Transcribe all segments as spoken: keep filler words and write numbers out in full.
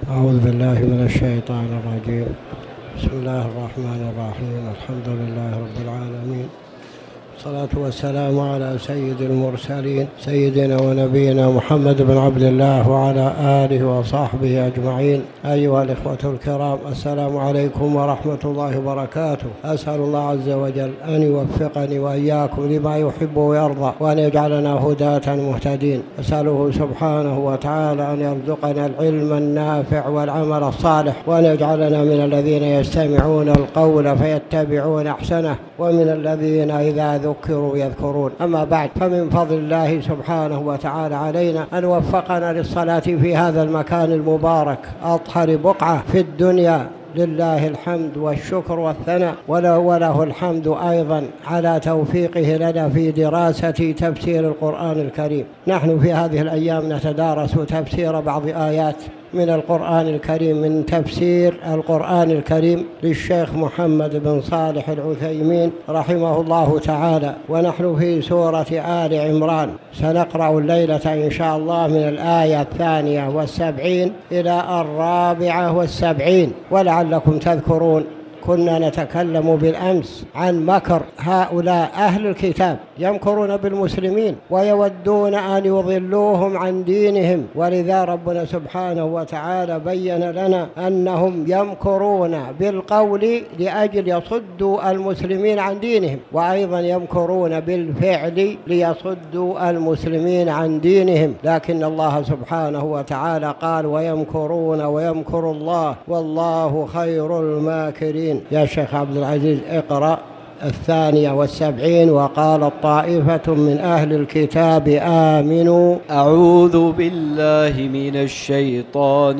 أعوذ بالله من الشيطان الرجيم. بسم الله الرحمن الرحيم. الحمد لله رب العالمين، الصلاة والسلام على سيد المرسلين سيدنا ونبينا محمد بن عبد الله وعلى آله وصحبه أجمعين. أيها الإخوة الكرام، السلام عليكم ورحمة الله وبركاته. أسأل الله عز وجل أن يوفقني وإياكم لما يحب ويرضى، وأن يجعلنا هداة مهتدين. أسأله سبحانه وتعالى أن يرزقنا العلم النافع والعمل الصالح، وأن يجعلنا من الذين يستمعون القول فيتبعون أحسنه، ومن الذين إذا ذكروا يذكرون. أما بعد، فمن فضل الله سبحانه وتعالى علينا أن وفقنا للصلاة في هذا المكان المبارك، أطهر بقعة في الدنيا. لله الحمد والشكر والثناء، وله الحمد أيضا على توفيقه لنا في دراسة تفسير القرآن الكريم. نحن في هذه الأيام نتدارس تفسير بعض آيات من القرآن الكريم، من تفسير القرآن الكريم للشيخ محمد بن صالح العثيمين رحمه الله تعالى، ونحن في سورة آل عمران. سنقرأ الليلة إن شاء الله من الآية الثانية والسبعين إلى الرابعة والسبعين. ولعلكم تذكرون كنا نتكلم بالأمس عن مكر هؤلاء أهل الكتاب، يمكرون بالمسلمين ويودون أن يضلوهم عن دينهم. ولذا ربنا سبحانه وتعالى بين لنا أنهم يمكرون بالقول لأجل يصدوا المسلمين عن دينهم، وأيضا يمكرون بالفعل ليصدوا المسلمين عن دينهم. لكن الله سبحانه وتعالى قال: ويمكرون ويمكر الله والله خير الماكرين. يا شيخ عبد العزيز، اقرأ الثانية والسبعين. وقال طائفة من أهل الكتاب آمنوا. أعوذ بالله من الشيطان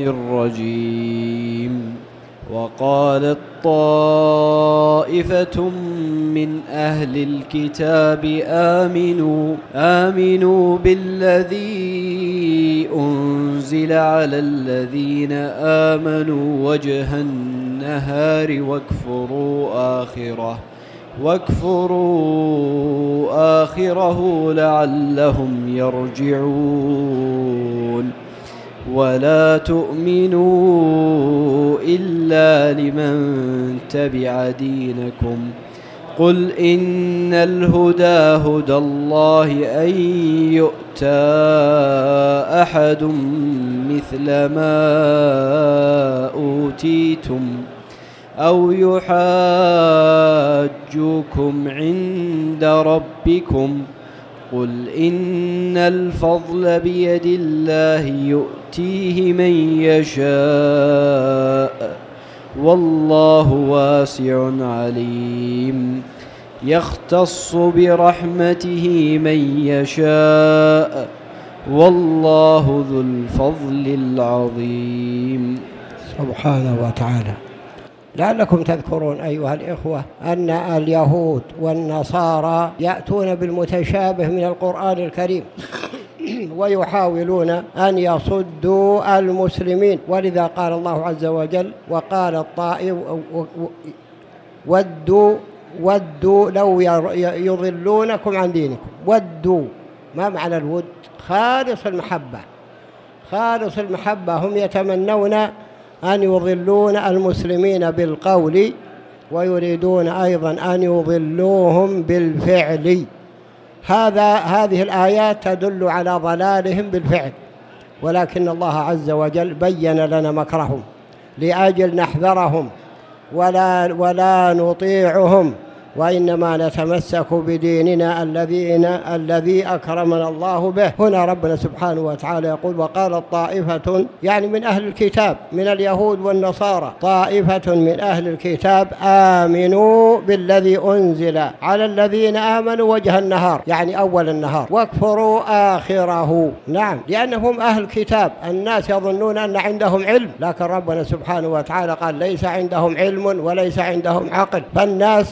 الرجيم. وقالت طائفة من أهل الكتاب آمنوا آمنوا بالذي أنزل على الذين آمنوا وجه النهار واكفروا آخره واكفروا آخره لعلهم يرجعون. ولا تؤمنوا إلا لمن تبع دينكم. قل إن الهدى هدى الله أن يؤتى أحد مثل ما أوتيتم أو يحاجوكم عند ربكم. قل إن الفضل بيد الله يؤتيه من يشاء والله واسع عليم. يختص برحمته من يشاء والله ذو الفضل العظيم. سبحانه وتعالى. لعلكم تذكرون أيها الإخوة أن اليهود والنصارى يأتون بالمتشابه من القرآن الكريم ويحاولون أن يصدوا المسلمين. ولذا قال الله عز وجل: وقال الطائف ودوا ودوا لو يضلونكم عن دينكم. ودوا، ما معنى الود؟ خالص المحبة، خالص المحبة. هم يتمنون أن يضلون المسلمين بالقول، ويريدون أيضا أن يضلوهم بالفعل. هذا هذه الآيات تدل على ضلالهم بالفعل، ولكن الله عز وجل بين لنا مكرهم لأجل نحذرهم ولا ولا نطيعهم، وإنما نتمسك بديننا الذين الذي أكرمنا الله به. هنا ربنا سبحانه وتعالى يقول: وقال طائفة، يعني من أهل الكتاب من اليهود والنصارى، طائفة من أهل الكتاب آمنوا بالذي أنزل على الذين آمنوا وجه النهار، يعني أول النهار، واكفروا آخره. نعم، لأنهم أهل كتاب. الناس يظنون أن عندهم علم، لكن ربنا سبحانه وتعالى قال: ليس عندهم علم وليس عندهم عقل. فالناس يعلمون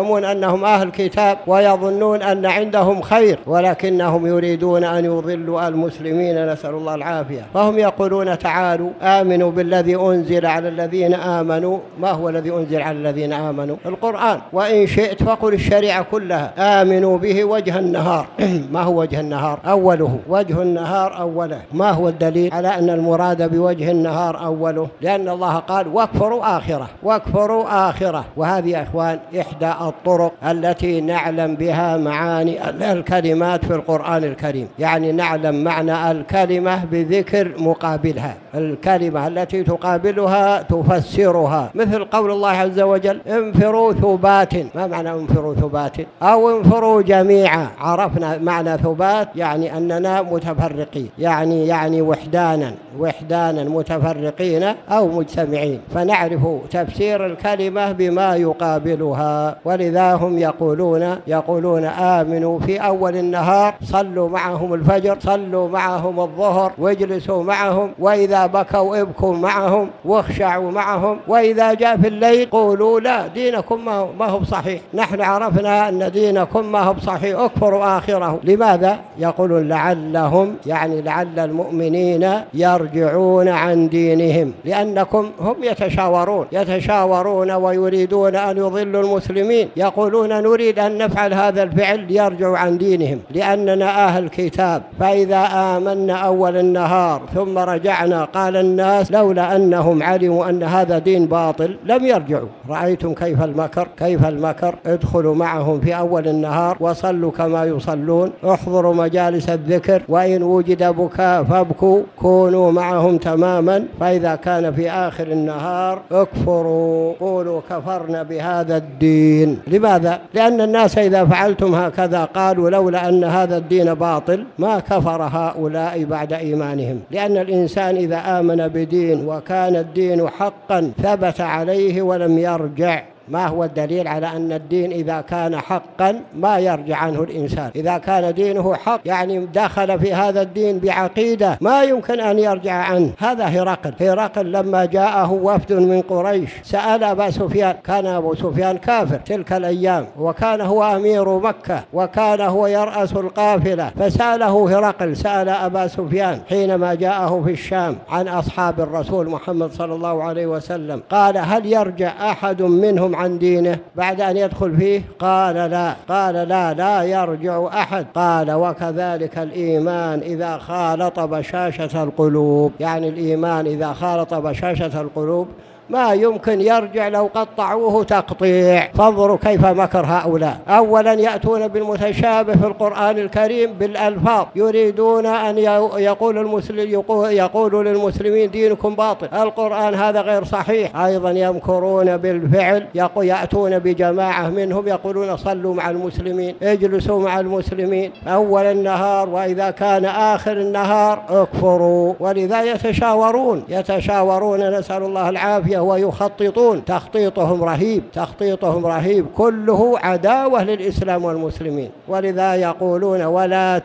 يزعمون أنهم أهل كتاب ويظنون أن عندهم خير، ولكنهم يريدون أن يضلوا المسلمين، نسأل الله العافية. فهم يقولون تعالوا آمنوا بالذي أنزل على الذين آمنوا. ما هو الذي أنزل على الذين آمنوا؟ القرآن. وإن شئت فقل الشريعة كلها. آمنوا به وجه النهار. ما هو وجه النهار؟ أوله. وجه النهار أوله. ما هو الدليل على أن المراد بوجه النهار أوله؟ لأن الله قال واكفروا آخرة، واكفروا آخرة. وهذه يا إخوان إحدى الطرق التي نعلم بها معاني الكلمات في القرآن الكريم، يعني نعلم معنى الكلمة بذكر مقابلها، الكلمة التي تقابلها تفسرها، مثل قول الله عز وجل انفروا ثبات. ما معنى انفروا ثبات؟ أو انفروا جميعا. عرفنا معنى ثبات يعني أننا متفرقين، يعني يعني وحدانا وحدانا متفرقين أو مجتمعين، فنعرف تفسير الكلمة بما يقابلها. ولذا هم يقولون يقولون آمنوا في أول النهار، صلوا معهم الفجر، صلوا معهم الظهر، واجلسوا معهم، وإذا بكوا ابكوا معهم، واخشعوا معهم، وإذا جاء في الليل قولوا لا دينكم ما هو صحيح، نحن عرفنا أن دينكم ما هو صحيح، اكفروا آخره. لماذا؟ يقولون لعلهم، يعني لعل المؤمنين يرجعون عن دينهم، لأنكم هم يتشاورون يتشاورون ويريدون أن يضلوا المسلمين، يقولون نريد أن نفعل هذا الفعل ليرجعوا عن دينهم لأننا أهل كتاب، فإذا آمنا أول النهار ثم رجعنا قال الناس لولا أنهم علموا أن هذا دين باطل لم يرجعوا. رأيتم كيف المكر كيف المكر ادخلوا معهم في أول النهار وصلوا كما يصلون، احضروا مجالس الذكر، وإن وجد بكاء فابكوا، كونوا معهم تماما، فإذا كان في آخر النهار اكفروا، قولوا كفرنا بهذا الدين. لماذا؟ لأن الناس إذا فعلتم هكذا قالوا لولا أن هذا الدين باطل ما كفر هؤلاء بعد إيمانهم، لأن الإنسان إذا آمن بدين وكان الدين حقا ثبت عليه ولم يرجع. ما هو الدليل على أن الدين إذا كان حقا ما يرجع عنه الإنسان؟ إذا كان دينه حق يعني دخل في هذا الدين بعقيدة ما يمكن أن يرجع عنه. هذا هرقل هرقل لما جاءه وفد من قريش سأل أبا سفيان، كان أبو سفيان كافر تلك الأيام وكان هو أمير مكة وكان هو يرأس القافلة، فسأله هرقل سأل أبا سفيان حينما جاءه في الشام عن أصحاب الرسول محمد صلى الله عليه وسلم، قال هل يرجع أحد منهم عن دينه بعد أن يدخل فيه؟ قال لا قال لا لا يرجع أحد. قال وكذلك الإيمان إذا خالط بشاشة القلوب، يعني الإيمان إذا خالط بشاشة القلوب ما يمكن يرجع لو قطعوه تقطيع. فانظروا كيف مكر هؤلاء. أولا يأتون بالمتشابه في القرآن الكريم بالألفاظ، يريدون أن يقول المسلم يقولوا للمسلمين دينكم باطل، القرآن هذا غير صحيح. أيضا يمكرون بالفعل، يأتون بجماعة منهم يقولون صلوا مع المسلمين، اجلسوا مع المسلمين أول النهار، وإذا كان آخر النهار اكفروا. ولذا يتشاورون يتشاورون نسأل الله العافية ويخططون، تخطيطهم رهيب تخطيطهم رهيب كله عداوة للإسلام والمسلمين. ولذا يقولون ولا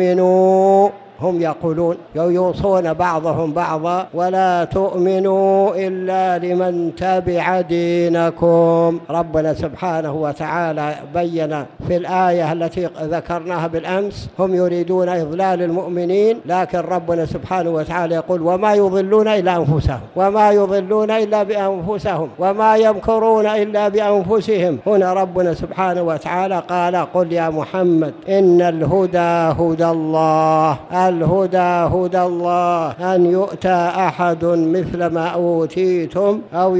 تؤمنوا، هم يقولون يوصون بعضهم بعضا ولا تؤمنوا إلا لمن تبع دينكم. ربنا سبحانه وتعالى بين في الآية التي ذكرناها بالأمس هم يريدون إضلال المؤمنين، لكن ربنا سبحانه وتعالى يقول وما يضلون إلا أنفسهم وما يضلون إلا بأنفسهم وما يمكرون إلا بأنفسهم. هنا ربنا سبحانه وتعالى قال قل يا محمد إن الهدى هدى الله، الهدى هدى الله أن يؤتى أحد مثل ما أوتيتم أو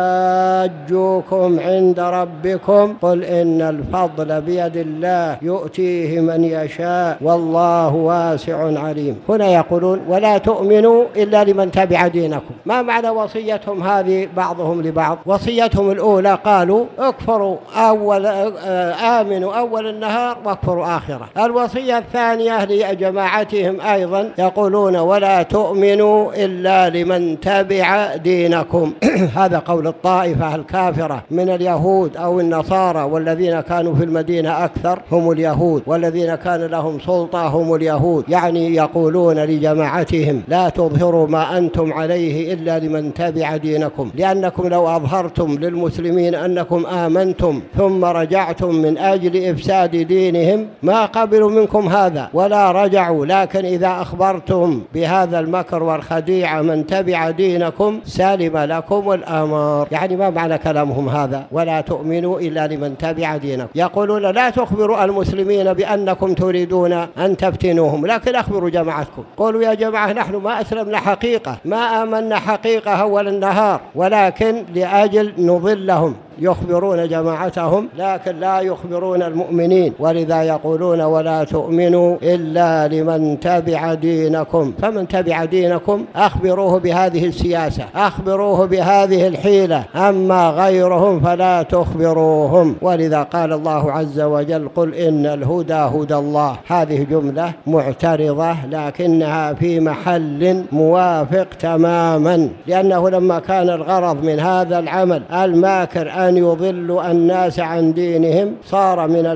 يحاجوكم عند ربكم قل إن الفضل بيد الله يؤتيه من يشاء والله واسع عليم. هنا يقولون ولا تؤمنوا إلا لمن تبع دينكم. ما معنى وصيتهم هذه بعضهم لبعض؟ وصيتهم الأولى قالوا اكفروا أول آمنوا أول النهار واكفروا آخره. الوصية الثانية لجماعتهم أيضا يقولون ولا تؤمنوا إلا لمن تبع دينكم. هذا قول الطائفة الكافرة من اليهود أو النصارى، والذين كانوا في المدينة أكثر هم اليهود، والذين كان لهم سلطة هم اليهود. يعني يقولون لجماعتهم لا تظهروا ما أنتم عليه إلا لمن تبع دينكم، لأنكم لو أظهرتم للمسلمين أنكم آمنتم ثم رجعتم من أجل إفساد دينهم ما قبلوا منكم هذا ولا رجعوا. لكن إذا أخبرتم بهذا المكر والخديعة من تبع دينكم سالم لكم الأمر. يعني ما معنى كلامهم هذا ولا تؤمنوا إلا لمن تبع دينكم؟ يقولون لا تخبروا المسلمين بأنكم تريدون أن تفتنوهم، لكن أخبروا جماعتكم، قولوا يا جماعة نحن ما أسلمنا حقيقة، ما آمنا حقيقة أول النهار، ولكن لأجل نضلهم يخبرون جماعتهم لكن لا يخبرون المؤمنين. ولذا يقولون ولا تؤمنوا إلا لمن تبع دينكم. فمن تبع دينكم أخبروه بهذه السياسة، أخبروه بهذه الحيلة، أما غيرهم فلا تخبروهم. ولذا قال الله عز وجل قل إن الهدى هدى الله. هذه جملة معترضة لكنها في محل موافق تماما، لأنه لما كان الغرض من هذا العمل الماكر أن يضل الناس عن دينهم صار من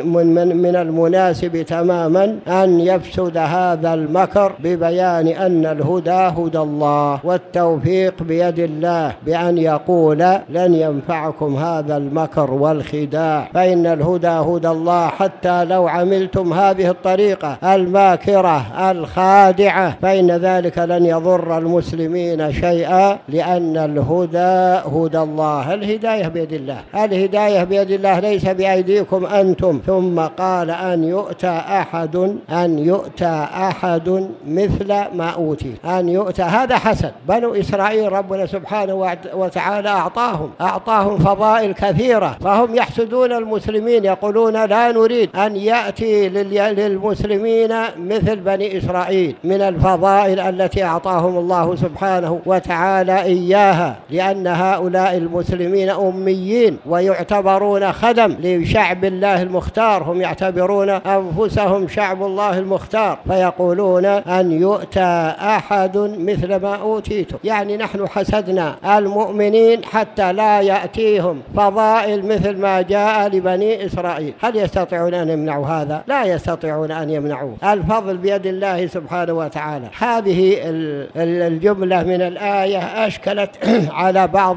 من المناسب تماما أن يفسد هذا المكر ببيان أن الهدى هدى الله والتوفيق بيد الله، بأن يقول لن ينفعكم هذا المكر والخداع، فإن الهدى هدى الله. حتى لو عملتم هذه الطريقة الماكرة الخادعة فإن ذلك لن يضر المسلمين شيئا، لأن الهدى هدى الله. الهداية بيد الله، الهداية بيد الله ليس بأيديكم أنتم. ثم قال أن يؤتى أحد أن يؤتى أحد مثل ما أوتي، أن يؤتى. هذا حسن. بنو إسرائيل ربنا سبحانه وتعالى أعطاهم أعطاهم فضائل كثيرة، فهم يحسدون المسلمين يقولون لا نريد أن يأتي للمسلمين مثل بني إسرائيل من الفضائل التي أعطاهم الله سبحانه وتعالى إياها، لأن هؤلاء المسلمين أميين ويعتبرون خدم لشعب الله المختار، هم يعتبرون أنفسهم شعب الله المختار، فيقولون أن يؤتى أحد مثل ما أوتيتم. يعني نحن حسدنا المؤمنين حتى لا يأتيهم فضائل مثل ما جاء لبني إسرائيل. هل يستطيعون أن يمنعوا هذا؟ لا يستطيعون أن يمنعوه. الفضل بيد الله سبحانه وتعالى. هذه الجملة من الآية أشكلت على بعض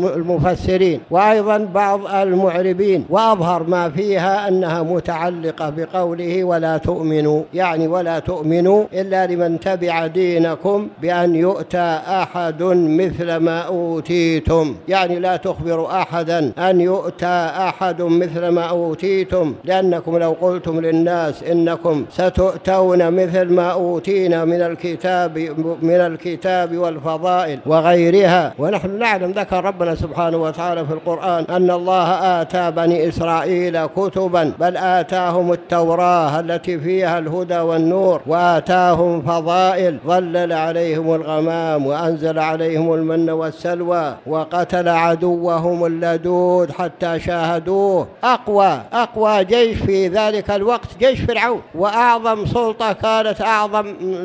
المفسرين وأيضا بعض المعربين، وأظهر ما فيها أنها متعلقة بقوله ولا تؤمنوا، يعني ولا تؤمنوا إلا لمن تبع دينكم بأن يؤتى أحد مثل ما أوتيتم. يعني لا تخبروا أحدا أن يؤتى أحد مثل ما أوتيتم، لأنكم لو قلتم للناس إنكم ستؤتون مثل ما أوتينا من الكتاب من الكتاب والفضائل وغيرها. ونحن نعلم ذكر ربنا سبحانه وتعالى في القرآن أن الله آتى بني إسرائيل كتبا، بل آتاهم التوراة التي فيها الهدى والنور، وآتاهم فضائل، ظلل عليهم الغمام وأنزل عليهم المن والسلوى، وقتل عدوهم اللدود حتى شاهدوه. أقوى أقوى جيش في ذلك الوقت جيش فرعون، وأعظم سلطة كانت أعظم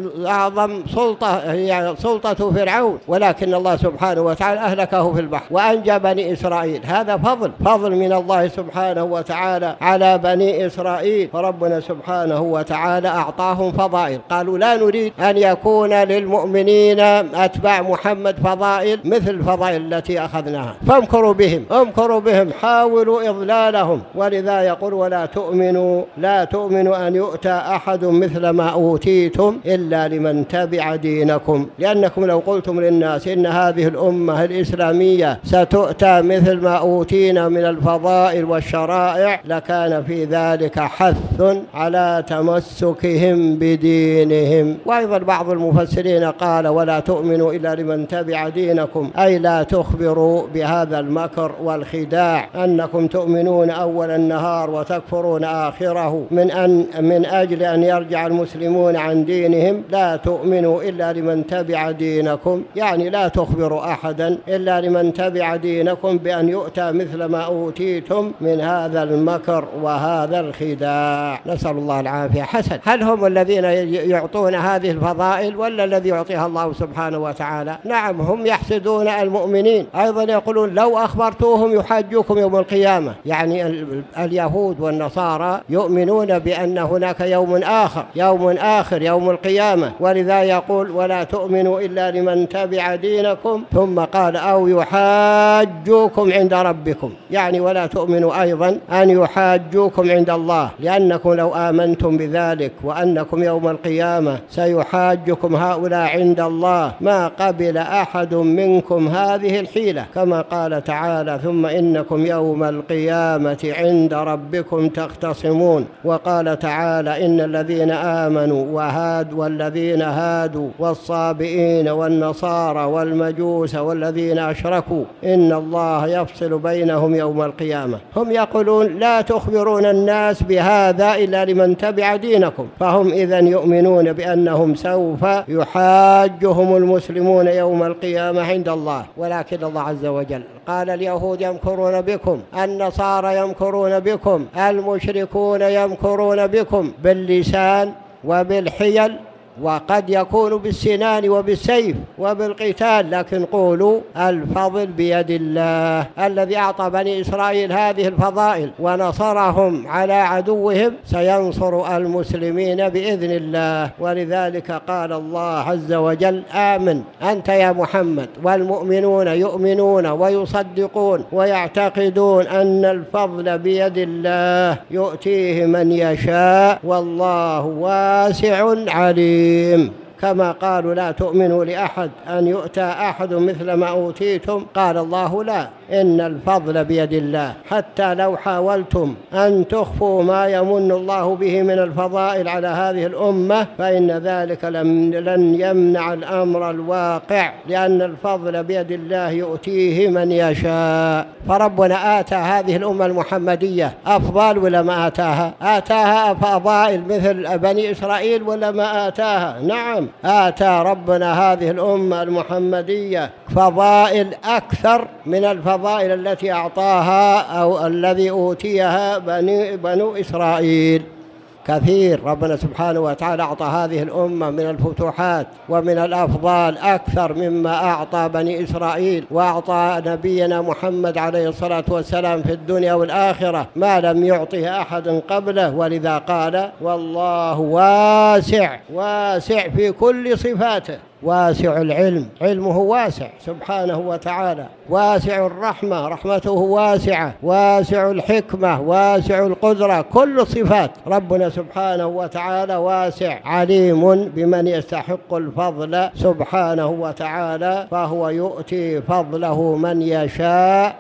أعظم سلطة يعني سلطة فرعون، ولكن الله سبحانه وتعالى أهلكه في البحر وأنجى بني إسرائيل. هذا فضل فضل من الله سبحانه وتعالى على بني إسرائيل، فربنا سبحانه وتعالى أعطاهم فضائل. قالوا لا نريد أن يكون للمؤمنين أتباع محمد فضائل مثل الفضائل التي أخذناها، فامكروا بهم امكروا بهم حاولوا إضلالهم. ولذا يقول ولا تؤمنوا لا تؤمنوا أن يؤتى أحد مثل ما أوتيتم إلا لمن تبع دينكم، لأنكم لو قلتم للناس إن هذه الأمة الإسلامية ستؤتى مثل ما أوتينا من الفضائل والشرائع لكان في ذلك حث على تمسكهم بدينهم. وأيضا بعض المفسرين قال ولا تؤمنوا إلا لمن تبع دينكم، أي لا تخبروا بهذا المكر والخداع أنكم تؤمنون أول النهار وتكفرون آخره من أن من أجل أن يرجع المسلمون عن دينهم. لا تؤمنوا إلا لمن تبع دينكم، يعني لا تخبروا أحدا إلا لمن تبع دينكم بأن أن يؤتى مثل ما أوتيتم من هذا المكر وهذا الخداع. نسأل الله العافية. حسن، هل هم الذين يعطون هذه الفضائل ولا الذي يعطيها الله سبحانه وتعالى؟ نعم، هم يحسدون المؤمنين. أيضا يقولون لو أخبرتوهم يحاجوكم يوم القيامة. يعني اليهود والنصارى يؤمنون بأن هناك يوم آخر، يوم آخر يوم القيامة، ولذا يقول ولا تؤمنوا إلا لمن تبع دينكم، ثم قال أو يحاجوكم عند ربكم، يعني ولا تؤمنوا أيضا أن يحاجوكم عند الله، لأنكم لو آمنتم بذلك وأنكم يوم القيامة سيحاجكم هؤلاء عند الله ما قبل أحد منكم هذه الحيلة، كما قال تعالى ثم إنكم يوم القيامة عند ربكم تختصمون. وقال تعالى إن الذين آمنوا وهاد والذين هادوا والصابئين والنصارى والمجوس والذين أشركوا إن الله يفصل بينهم يوم القيامة. هم يقولون لا تخبرون الناس بهذا إلا لمن تبع دينكم، فهم إذن يؤمنون بأنهم سوف يحاجهم المسلمون يوم القيامة عند الله. ولكن الله عز وجل قال اليهود يمكرون بكم، النصارى يمكرون بكم، المشركون يمكرون بكم باللسان وبالحيل، وقد يكون بالسنان وبالسيف وبالقتال، لكن قولوا الفضل بيد الله. الذي أعطى بني إسرائيل هذه الفضائل ونصرهم على عدوهم سينصر المسلمين بإذن الله. ولذلك قال الله عز وجل آمن أنت يا محمد والمؤمنون يؤمنون ويصدقون ويعتقدون أن الفضل بيد الله يؤتيه من يشاء والله واسع عليم. كما قالوا لا تؤمنوا لأحد أن يؤتى أحد مثل ما أوتيتم، قال الله لا، إن الفضل بيد الله، حتى لو حاولتم أن تخفوا ما يمن الله به من الفضائل على هذه الأمة فإن ذلك لن يمنع الأمر الواقع، لأن الفضل بيد الله يؤتيه من يشاء. فربنا آتى هذه الأمة المحمدية أفضال ولا ما آتاها؟ آتاها فضائل مثل بني إسرائيل ولا ما آتاها؟ نعم، آتى ربنا هذه الأمة المحمدية فضائل أكثر من الفضائل التي أعطاها أو الذي أوتيها بني بنو إسرائيل. كثير ربنا سبحانه وتعالى أعطى هذه الأمة من الفتوحات ومن الأفضال أكثر مما أعطى بني إسرائيل، وأعطى نبينا محمد عليه الصلاة والسلام في الدنيا والآخرة ما لم يعطه أحد قبله. ولذا قال والله واسع، واسع في كل صفاته، واسع العلم، علمه واسع سبحانه وتعالى، واسع الرحمة، رحمته واسعة، واسع الحكمة، واسع القدرة، كل صفات ربنا سبحانه وتعالى واسع، عليم بمن يستحق الفضل سبحانه وتعالى، فهو يؤتي فضله من يشاء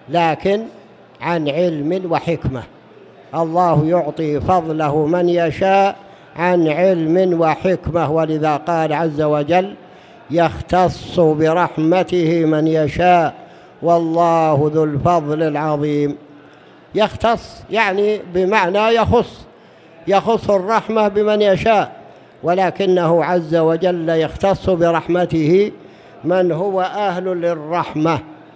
لكن عن علم وحكمة. الله يعطي فضله من يشاء عن علم وحكمة. ولذا قال عز وجل يختص برحمته من يشاء والله ذو الفضل العظيم. يختص يعني بمعنى يخص، يخص الرحمة بمن يشاء، ولكنه عز وجل يختص برحمته من هو أهل للرحمة،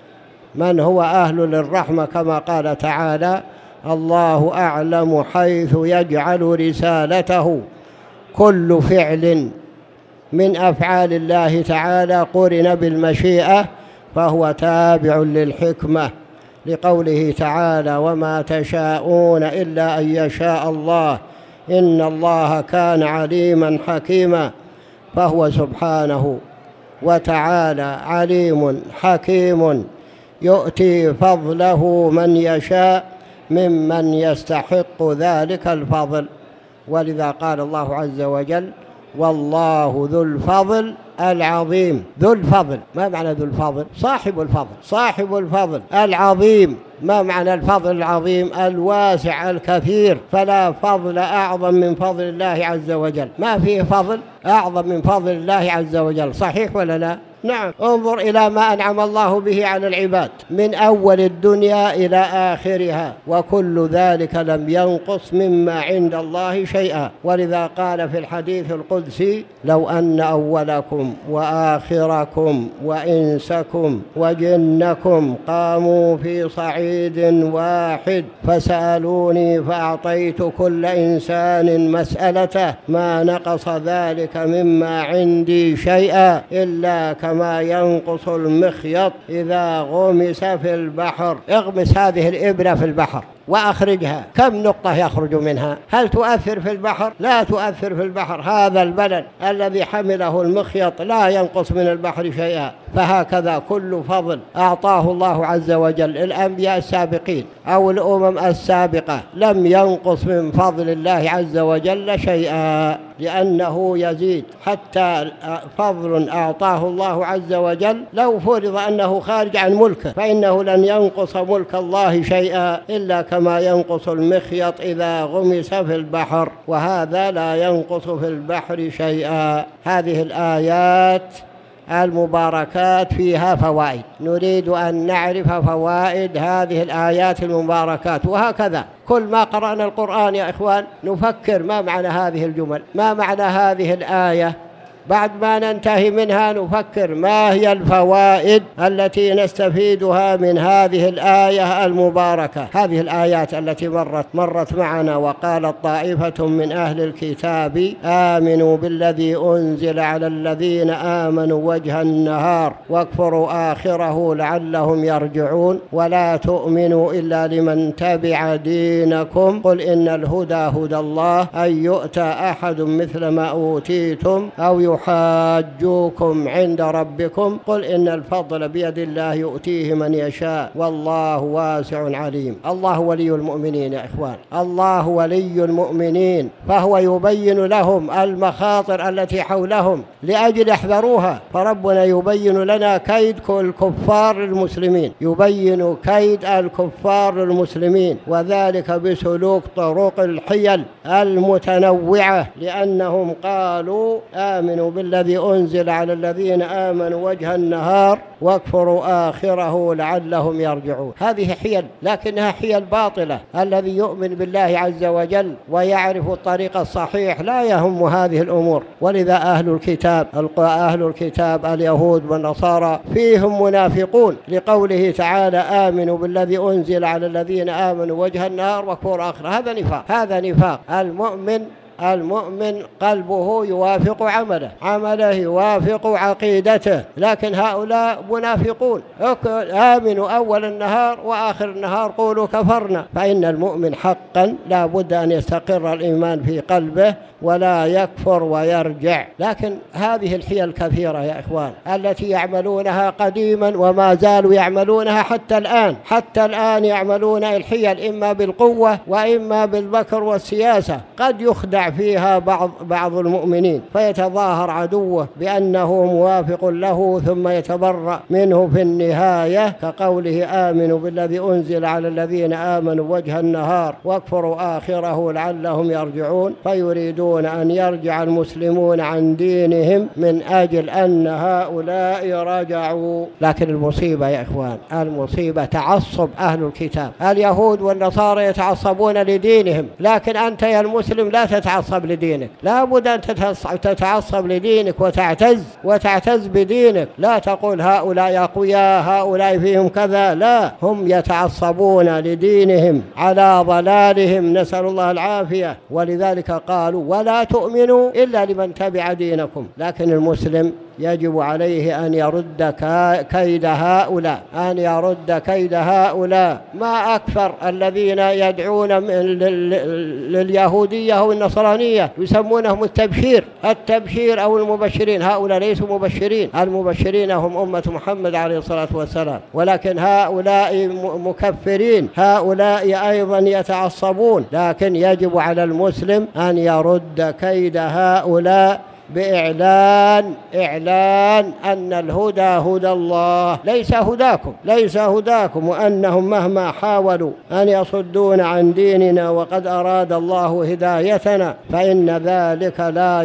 من هو أهل للرحمة، كما قال تعالى الله أعلم حيث يجعل رسالته. كل فعل من أفعال الله تعالى قرن بالمشيئة فهو تابع للحكمة، لقوله تعالى وما تشاءون إلا أن يشاء الله إن الله كان عليما حكيما. فهو سبحانه وتعالى عليم حكيم يؤتي فضله من يشاء ممن يستحق ذلك الفضل. ولذا قال الله عز وجل والله ذو الفضل العظيم. ذو الفضل، ما معنى ذو الفضل؟ صاحب الفضل، صاحب الفضل العظيم. ما معنى الفضل العظيم؟ الواسع الكثير، فلا فضل أعظم من فضل الله عز وجل، ما فيه فضل أعظم من فضل الله عز وجل، صحيح ولا لا؟ نعم، انظر إلى ما أنعم الله به على العباد من أول الدنيا إلى آخرها، وكل ذلك لم ينقص مما عند الله شيئا. ولذا قال في الحديث القدسي: لو أن أولكم وآخركم وإنسكم وجنكم قاموا في صعيد واحد فسألوني فأعطيت كل إنسان مسألته ما نقص ذلك مما عندي شيئا إلا كما ينقص المخيط إذا غمس في البحر. اغمس هذه الإبرة في البحر وأخرجها، كم نقطة يخرج منها؟ هل تؤثر في البحر؟ لا تؤثر في البحر. هذا البلد الذي حمله المخيط لا ينقص من البحر شيئا. فهكذا كل فضل أعطاه الله عز وجل الأنبياء السابقين أو الأمم السابقة لم ينقص من فضل الله عز وجل شيئا، لأنه يزيد. حتى فضل أعطاه الله عز وجل لو فرض أنه خارج عن ملكه فإنه لن ينقص ملك الله شيئا إلا كما ينقص المخيط إذا غمس في البحر، وهذا لا ينقص في البحر شيئا. هذه الآيات المباركات فيها فوائد، نريد أن نعرف فوائد هذه الآيات المباركات. وهكذا كل ما قرأنا القرآن يا إخوان نفكر ما معنى هذه الجمل، ما معنى هذه الآية. بعد ما ننتهي منها نفكر ما هي الفوائد التي نستفيدها من هذه الآية المباركة. هذه الآيات التي مرت مرت معنا: وقالت طائفة من أهل الكتاب آمنوا بالذي أنزل على الذين آمنوا وجه النهار واكفروا آخره لعلهم يرجعون ولا تؤمنوا إلا لمن تبع دينكم قل إن الهدى هدى الله أن يؤتى أحد مثل ما أوتيتم أو يحاجوكم عند ربكم قل إن الفضل بيد الله يؤتيه من يشاء والله واسع عليم. الله ولي المؤمنين يا إخوان، الله ولي المؤمنين، فهو يبين لهم المخاطر التي حولهم لأجل يحذروها. فربنا يبين لنا كيد الكفار المسلمين، يبين كيد الكفار المسلمين، وذلك بسلوك طرق الحيل المتنوعة، لأنهم قالوا آمنوا بالذي أنزل على الذين آمنوا وجه النهار واكفروا آخره لعلهم يرجعون. هذه حيل، لكنها حيل باطلة. الذي يؤمن بالله عز وجل ويعرف الطريق الصحيح لا يهم هذه الأمور. ولذا أهل الكتاب أهل الكتاب اليهود والنصارى فيهم منافقون، لقوله تعالى آمنوا بالذي أنزل على الذين آمنوا وجه النهار واكفروا آخره. هذا نفاق، هذا نفاق. المؤمن المؤمن قلبه يوافق عمله، عمله يوافق عقيدته، لكن هؤلاء منافقون. آمنوا أول النهار وآخر النهار قولوا كفرنا. فإن المؤمن حقا لا بد أن يستقر الإيمان في قلبه ولا يكفر ويرجع. لكن هذه الحيل كثيرة يا إخوان التي يعملونها قديما وما زالوا يعملونها حتى الآن. حتى الآن يعملون الحيل إما بالقوة وإما بالبكر والسياسة. قد يخدع فيها بعض بعض المؤمنين فيتظاهر عدوه بأنه موافق له ثم يتبرأ منه في النهاية، كقوله آمنوا بالذي أنزل على الذين آمنوا وجه النهار واكفروا آخره لعلهم يرجعون، فيريدون أن يرجع المسلمون عن دينهم من أجل أن هؤلاء رجعوا. لكن المصيبة يا إخوان، المصيبة تعصب أهل الكتاب. اليهود والنصارى يتعصبون لدينهم، لكن أنت يا المسلم لا تتعصب لدينك. لا بد أن تتعصب لدينك وتعتز وتعتز بدينك. لا تقول هؤلاء أقوياء هؤلاء فيهم كذا، لا، هم يتعصبون لدينهم على ضلالهم، نسأل الله العافية. ولذلك قالوا ولا تؤمنوا إلا لمن تبع دينكم. لكن المسلم يجب عليه أن يرد كيد هؤلاء، أن يرد كيد هؤلاء. ما أكثر الذين يدعون لليهودية أو النصرانية يسمونهم التبشير التبشير أو المبشرين. هؤلاء ليسوا مبشرين، المبشرين هم أمة محمد عليه الصلاة والسلام، ولكن هؤلاء مكفرين، هؤلاء أيضا يتعصبون. لكن يجب على المسلم أن يرد كيد هؤلاء بإعلان إعلان أن الهدى هدى الله ليس هداكم ليس هداكم وأنهم مهما حاولوا أن يصدون عن ديننا وقد أراد الله هدايتنا فإن ذلك لا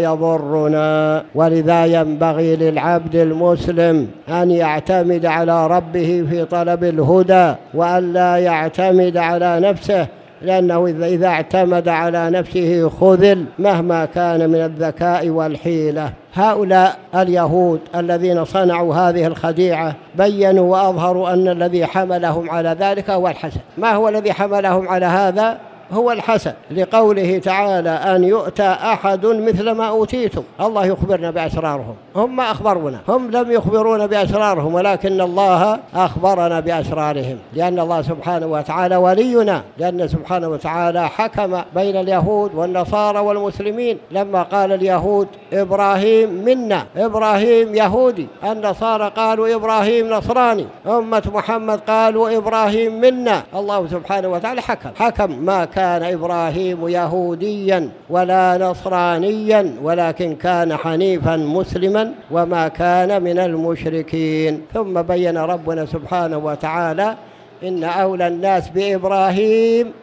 يضرنا. ولذا ينبغي للعبد المسلم أن يعتمد على ربه في طلب الهدى وأن لا يعتمد على نفسه، لأنه إذا اعتمد على نفسه خذل مهما كان من الذكاء والحيلة. هؤلاء اليهود الذين صنعوا هذه الخديعة بيّنوا وأظهروا أن الذي حملهم على ذلك هو الحسد. ما هو الذي حملهم على هذا؟ هو الحسد، لقوله تعالى أن يؤتى أحد مثل ما أوتيتم. الله يخبرنا بأسرارهم، هم ما أخبرونا، هم لم يخبرونا بأسرارهم ولكن الله أخبرنا بأسرارهم، لأن الله سبحانه وتعالى ولينا، لأن سبحانه وتعالى حكم بين اليهود والنصارى والمسلمين لما قال اليهود إبراهيم منا، إبراهيم يهودي، النصارى قالوا إبراهيم نصراني، أمة محمد قالوا إبراهيم منا. الله سبحانه وتعالى حكم حكم ما كان كان إبراهيم يهوديا ولا نصرانيا ولكن كان حنيفا مسلما وما كان من المشركين. ثم بين ربنا سبحانه وتعالى إن أولى الناس بإبراهيم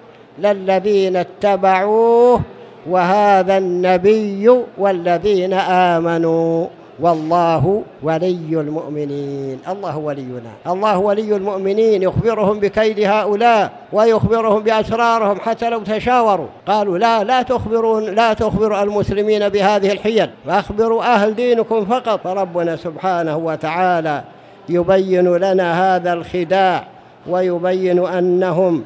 للذين اتبعوه وهذا النبي والذين آمنوا والله ولي المؤمنين. الله ولينا، الله ولي المؤمنين، يخبرهم بكيد هؤلاء ويخبرهم بأسرارهم حتى لو تشاوروا قالوا لا لا تخبرون لا تخبروا المسلمين بهذه الحيل فأخبروا أهل دينكم فقط. فربنا سبحانه وتعالى يبين لنا هذا الخداع ويبين أنهم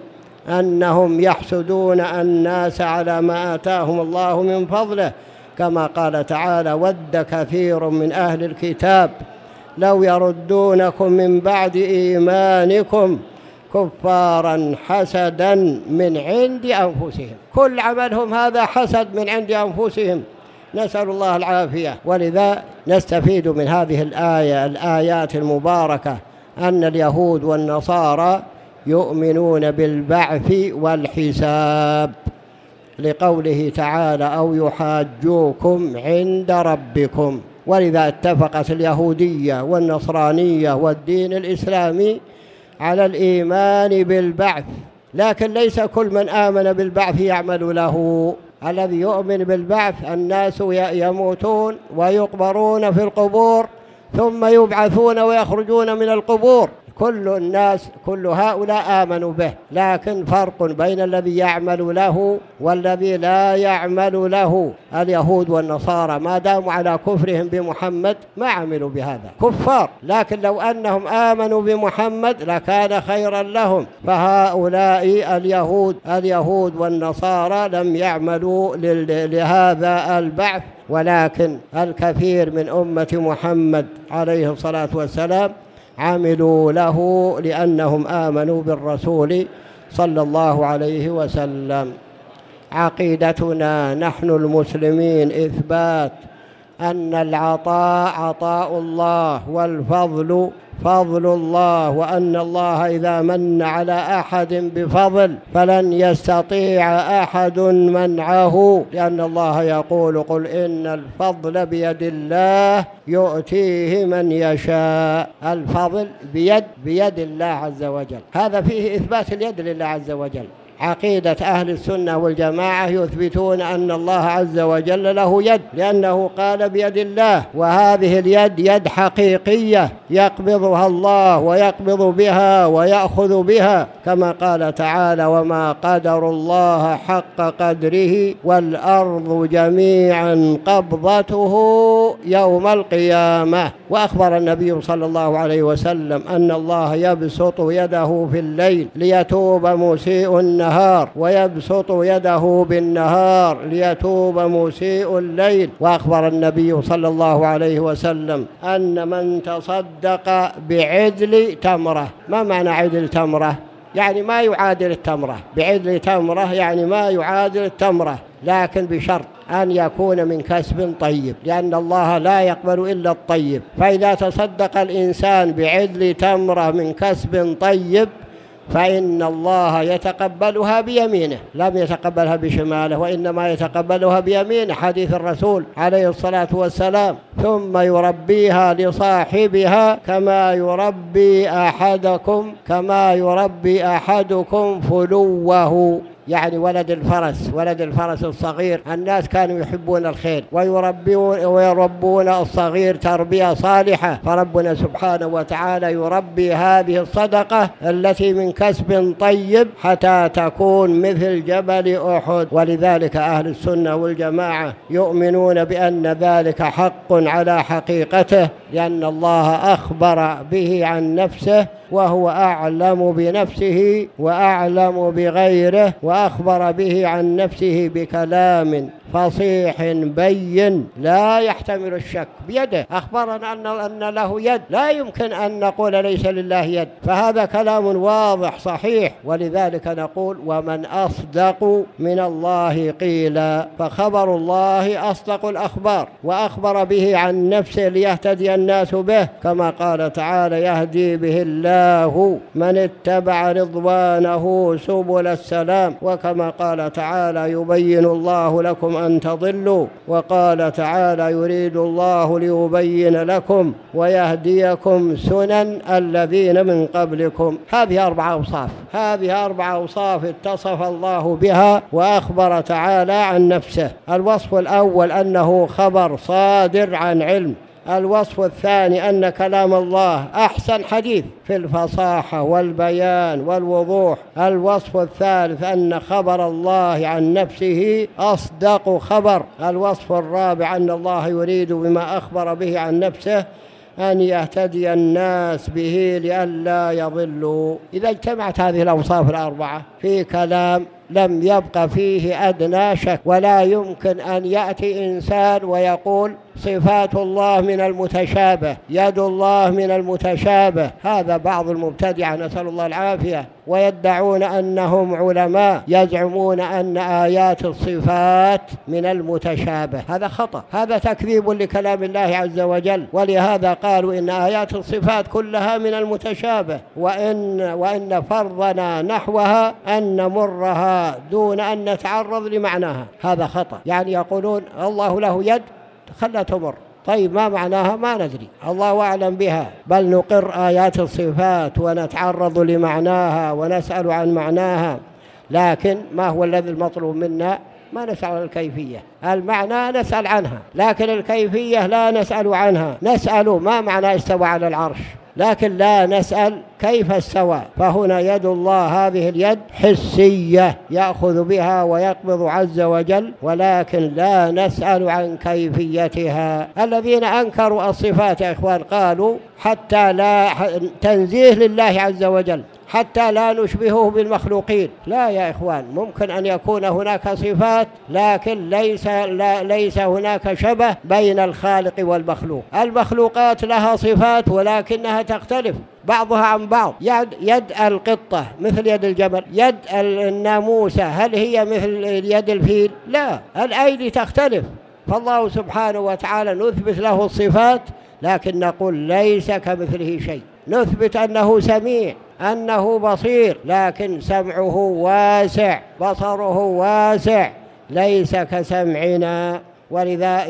أنهم يحسدون الناس على ما آتاهم الله من فضله، كما قال تعالى ود كثير من أهل الكتاب لو يردونكم من بعد إيمانكم كفارا حسدا من عند أنفسهم. كل عملهم هذا حسد من عند أنفسهم، نسأل الله العافية. ولذا نستفيد من هذه الآية الآيات المباركة أن اليهود والنصارى يؤمنون بالبعث والحساب، لقوله تعالى أو يحاجوكم عند ربكم. ولذا اتفقت اليهودية والنصرانية والدين الإسلامي على الإيمان بالبعث، لكن ليس كل من آمن بالبعث يعمل له. الذي يؤمن بالبعث الناس يموتون ويقبرون في القبور ثم يبعثون ويخرجون من القبور، كل الناس كل هؤلاء آمنوا به، لكن فرق بين الذي يعمل له والذي لا يعمل له. اليهود والنصارى ما داموا على كفرهم بمحمد ما عملوا بهذا، كفار، لكن لو أنهم آمنوا بمحمد لكان خيرا لهم. فهؤلاء اليهود اليهود والنصارى لم يعملوا لهذا البعث، ولكن الكثير من أمة محمد عليه الصلاة والسلام عملوا له لأنهم آمنوا بالرسول صلى الله عليه وسلم. عقيدتنا نحن المسلمين إثبات أن العطاء عطاء الله والفضل فضل الله، وأن الله إذا من على أحد بفضل فلن يستطيع أحد منعه، لأن الله يقول قل إن الفضل بيد الله يؤتيه من يشاء. الفضل بيد بيد الله عز وجل، هذا فيه إثبات اليد لله عز وجل. عقيدة أهل السنة والجماعة يثبتون أن الله عز وجل له يد، لأنه قال بيد الله، وهذه اليد يد حقيقية يقبضها الله ويقبض بها ويأخذ بها، كما قال تعالى وما قدر الله حق قدره والأرض جميعا قبضته يوم القيامة. وأخبر النبي صلى الله عليه وسلم أن الله يبسط يده في الليل ليتوب مسيء النهار ويبسط يده بالنهار ليتوب مسيء الليل. وأخبر النبي صلى الله عليه وسلم أن من تصدق بعدل تمرة. ما معنى عدل تمرة؟ يعني ما يعادل التمرة، بعدل تمرة يعني ما يعادل التمرة، لكن بشرط أن يكون من كسب طيب، لأن الله لا يقبل إلا الطيب. فإذا تصدق الإنسان بعدل تمرة من كسب طيب فإن الله يتقبلها بيمينه، لم يتقبلها بشماله، وإنما يتقبلها بيمينه، حديث الرسول عليه الصلاة والسلام: ثم يربيها لصاحبها كما يربي أحدكم كما يربي أحدكم فلوه، يعني ولد الفرس، ولد الفرس الصغير. الناس كانوا يحبون الخيل ويربون ويربون الصغير تربية صالحة، فربنا سبحانه وتعالى يربي هذه الصدقة التي من كسب طيب حتى تكون مثل جبل أحد. ولذلك أهل السنة والجماعة يؤمنون بأن ذلك حق على حقيقته، لأن الله أخبر به عن نفسه وهو أعلم بنفسه وأعلم بغيره، وأخبر به عن نفسه بكلام فصيح بين لا يحتمل الشك. بيده أخبرنا أن أن له يد، لا يمكن أن نقول ليس لله يد، فهذا كلام واضح صحيح. ولذلك نقول: ومن أصدق من الله قيلا. فخبر الله أصدق الأخبار، وأخبر به عن نفسه ليهتدي الناس به، كما قال تعالى: يهدي به الله من اتبع رضوانه سبل السلام. وكما قال تعالى: يبين الله لكم أن تضلوا. وقال تعالى: يريد الله ليبين لكم ويهديكم سنن الذين من قبلكم. هذه أربع أوصاف، هذه أربع أوصاف اتصف الله بها وأخبر تعالى عن نفسه. الوصف الأول أنه خبر صادر عن علم. الوصف الثاني أن كلام الله أحسن حديث في الفصاحة والبيان والوضوح. الوصف الثالث أن خبر الله عن نفسه أصدق خبر. الوصف الرابع أن الله يريد بما أخبر به عن نفسه أن يهتدي الناس به لئلا يضلوا. إذا اجتمعت هذه الأوصاف الأربعة في كلام لم يبق فيه أدنى شك، ولا يمكن أن يأتي إنسان ويقول صفات الله من المتشابه، يد الله من المتشابه. هذا بعض المبتدعة نسأل الله العافية، ويدعون أنهم علماء، يزعمون أن آيات الصفات من المتشابه. هذا خطأ، هذا تكذيب لكلام الله عز وجل. ولهذا قالوا إن آيات الصفات كلها من المتشابه، وإن, وإن فرضنا نحوها أن نمرها دون أن نتعرض لمعناها. هذا خطأ. يعني يقولون الله له يد، خلها تمر. طيب ما معناها؟ ما ندري، الله أعلم بها. بل نقر آيات الصفات ونتعرض لمعناها ونسأل عن معناها، لكن ما هو الذي المطلوب منا؟ ما نسأل عن الكيفية. المعنى نسأل عنها، لكن الكيفية لا نسأل عنها. نسأل ما معنى استوى على العرش، لكن لا نسأل كيف استوى. فهنا يد الله هذه اليد حسية يأخذ بها ويقبض عز وجل، ولكن لا نسأل عن كيفيتها. الذين أنكروا الصفات يا إخوان قالوا حتى لا تنزيه لله عز وجل، حتى لا نشبهه بالمخلوقين. لا يا إخوان، ممكن أن يكون هناك صفات لكن ليس, لا ليس هناك شبه بين الخالق والمخلوق. المخلوقات لها صفات ولكنها تختلف بعضها عن بعض. يد, يد القطة مثل يد الجمل، يد الناموسة هل هي مثل يد الفيل؟ لا، الأيدي تختلف. فالله سبحانه وتعالى نثبت له الصفات، لكن نقول ليس كمثله شيء. نثبت أنه سميع، أنه بصير، لكن سمعه واسع، بصره واسع، ليس كسمعنا. ولذا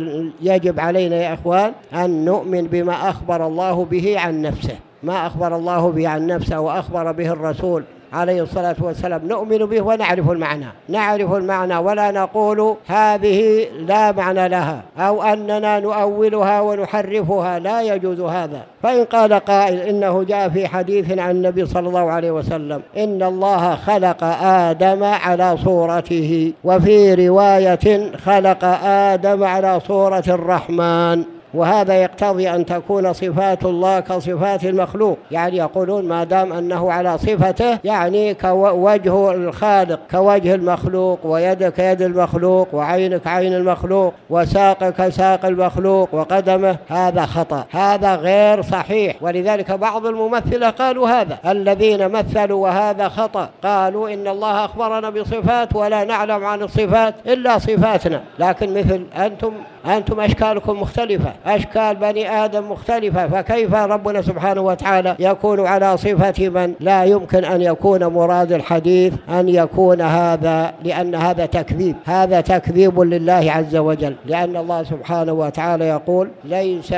يجب علينا يا إخوان أن نؤمن بما أخبر الله به عن نفسه. ما أخبر الله به عن نفسه وأخبر به الرسول عليه الصلاة والسلام نؤمن به ونعرف المعنى، نعرف المعنى، ولا نقول هذه لا معنى لها أو أننا نؤولها ونحرفها، لا يجوز هذا. فإن قال قائل إنه جاء في حديث عن النبي صلى الله عليه وسلم إن الله خلق آدم على صورته، وفي رواية خلق آدم على صورة الرحمن، وهذا يقتضي أن تكون صفات الله كصفات المخلوق. يعني يقولون ما دام أنه على صفته يعني كوجه الخالق كوجه المخلوق، ويدك كيد المخلوق، وعينك عين المخلوق، وساقك كساق المخلوق، وقدمه. هذا خطأ، هذا غير صحيح. ولذلك بعض الممثلة قالوا هذا، الذين مثلوا وهذا خطأ، قالوا إن الله أخبرنا بصفات ولا نعلم عن الصفات إلا صفاتنا، لكن مثل أنتم أنتم أشكالكم مختلفة، أشكال بني آدم مختلفة، فكيف ربنا سبحانه وتعالى يكون على صفة من؟ لا يمكن أن يكون مراد الحديث أن يكون هذا، لأن هذا تكذيب، هذا تكذيب لله عز وجل، لأن الله سبحانه وتعالى يقول ليس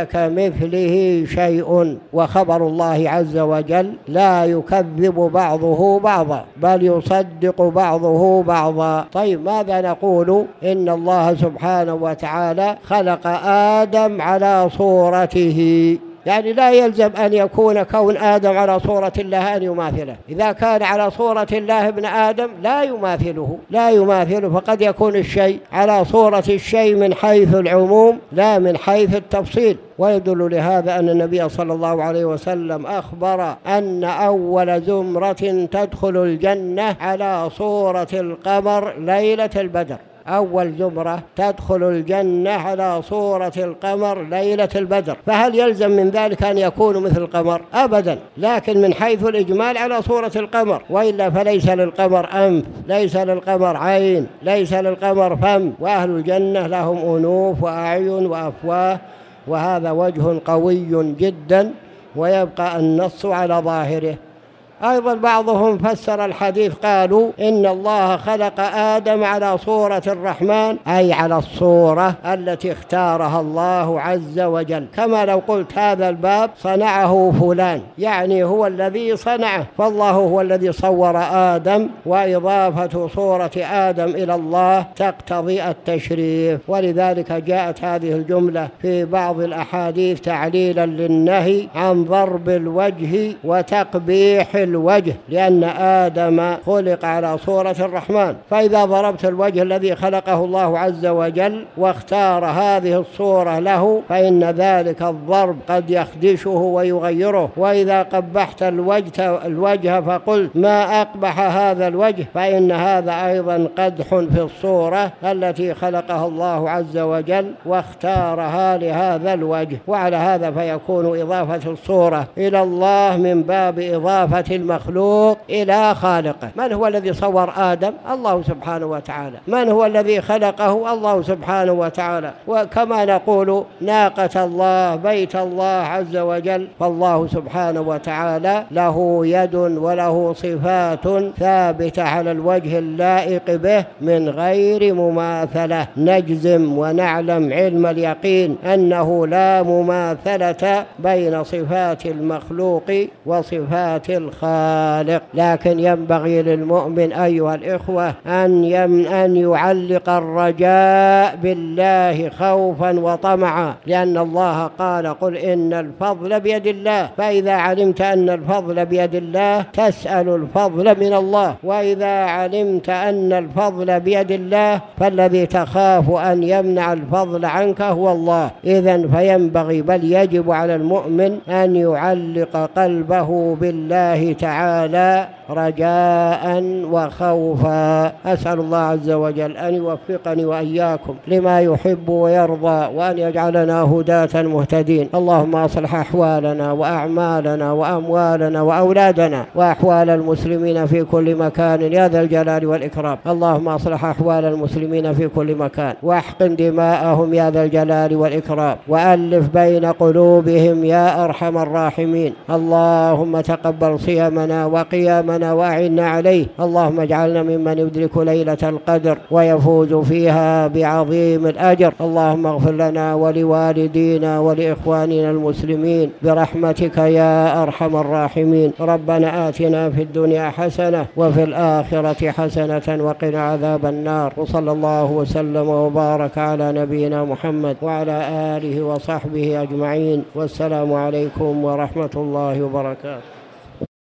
كمثله شيء، وخبر الله عز وجل لا يكذب بعضه بعضا بل يصدق بعضه بعضا. طيب ماذا نقول؟ إن الله سبحانه وتعالى خلق آدم على صورته، يعني لا يلزم أن يكون كون آدم على صورة الله أن يماثله، إذا كان على صورة الله ابن آدم لا يماثله لا يماثله فقد يكون الشيء على صورة الشيء من حيث العموم لا من حيث التفصيل. ويدل لهذا أن النبي صلى الله عليه وسلم أخبر أن أول زمرة تدخل الجنة على صورة القمر ليلة البدر، أول زمرة تدخل الجنة على صورة القمر ليلة البدر، فهل يلزم من ذلك أن يكونوا مثل القمر؟ أبدا، لكن من حيث الإجمال على صورة القمر، وإلا فليس للقمر أنف، ليس للقمر عين، ليس للقمر فم، وأهل الجنة لهم أنوف وأعين وأفواه، وهذا وجه قوي جدا ويبقى النص على ظاهره. أيضا بعضهم فسر الحديث قالوا إن الله خلق آدم على صورة الرحمن، أي على الصورة التي اختارها الله عز وجل، كما لو قلت هذا الباب صنعه فلان، يعني هو الذي صنعه، فالله هو الذي صور آدم، وإضافة صورة آدم إلى الله تقتضي التشريف، ولذلك جاءت هذه الجملة في بعض الأحاديث تعليلا للنهي عن ضرب الوجه وتقبيح الوجه، لأن آدم خلق على صورة الرحمن، فإذا ضربت الوجه الذي خلقه الله عز وجل واختار هذه الصورة له فإن ذلك الضرب قد يخدشه ويغيره، وإذا قبحت الوجه, الوجه فقلت ما أقبح هذا الوجه فإن هذا أيضا قدح في الصورة التي خلقها الله عز وجل واختارها لهذا الوجه. وعلى هذا فيكون إضافة الصورة إلى الله من باب إضافة المخلوق إلى خالقه. من هو الذي صور آدم؟ الله سبحانه وتعالى. من هو الذي خلقه؟ الله سبحانه وتعالى. وكما نقول ناقة الله، بيت الله عز وجل، فالله سبحانه وتعالى له يد وله صفات ثابتة على الوجه اللائق به من غير مماثلة. نجزم ونعلم علم اليقين أنه لا مماثلة بين صفات المخلوق وصفات الخالق، لكن ينبغي للمؤمن أيها الإخوة أن يم أن يعلق الرجاء بالله خوفا وطمعا، لأن الله قال قل إن الفضل بيد الله، فإذا علمت أن الفضل بيد الله تسأل الفضل من الله، وإذا علمت أن الفضل بيد الله فالذي تخاف أن يمنع الفضل عنك هو الله. إذن فينبغي بل يجب على المؤمن أن يعلق قلبه بالله تعالى رجاء وخوفا. أسأل الله عز وجل أن يوفقني وإياكم لما يحب ويرضى، وأن يجعلنا هداة مهتدين. اللهم أصلح أحوالنا وأعمالنا وأموالنا وأولادنا وأحوال المسلمين في كل مكان يا ذا الجلال والإكرام. اللهم أصلح أحوال المسلمين في كل مكان واحقن دماءهم يا ذا الجلال والإكرام، وألف بين قلوبهم يا أرحم الراحمين. اللهم تقبل صيامنا وقيامنا وأعنا عليه. اللهم اجعلنا ممن يدرك ليلة القدر ويفوز فيها بعظيم الأجر. اللهم اغفر لنا ولوالدينا ولإخواننا المسلمين برحمتك يا أرحم الراحمين. ربنا آتنا في الدنيا حسنة وفي الآخرة حسنة وقنا عذاب النار. وصلى الله وسلم وبارك على نبينا محمد وعلى آله وصحبه أجمعين، والسلام عليكم ورحمة الله وبركاته.